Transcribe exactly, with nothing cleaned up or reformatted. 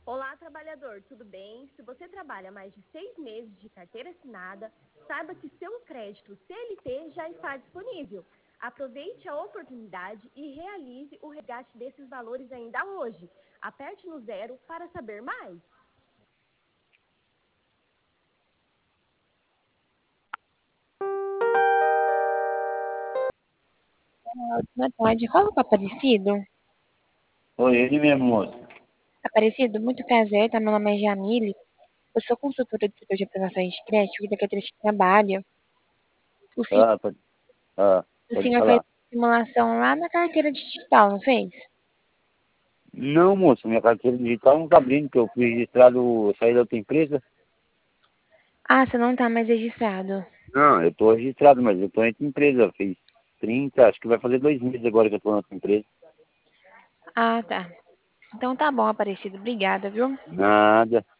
Olá, trabalhador, tudo bem? Se você trabalha mais de seis meses de carteira assinada, saiba que seu crédito C L T já está disponível. Aproveite a oportunidade e realize o resgate desses valores ainda hoje. Aperte no zero para saber mais. Boa tarde. Fala com o Aparecido. Oi, ele mesmo, moço. Aparecido, muito prazer, tá? Meu nome é Jamile. Eu sou consultora do setor de aprovações de crédito da Cadeira de Trabalho. O, sen- Ah, pode, ah, o pode senhor fez falar. simulação lá na carteira digital, não fez? Não, moço, minha carteira digital não tá abrindo, porque eu fui registrado, eu saí da outra empresa. Ah, você não tá mais registrado. Não, eu tô registrado, mas eu tô em outra empresa. Fiz trinta, acho que vai fazer dois meses agora que eu tô na outra empresa. Ah, tá. Então tá bom, Aparecido. Obrigada, viu? Nada.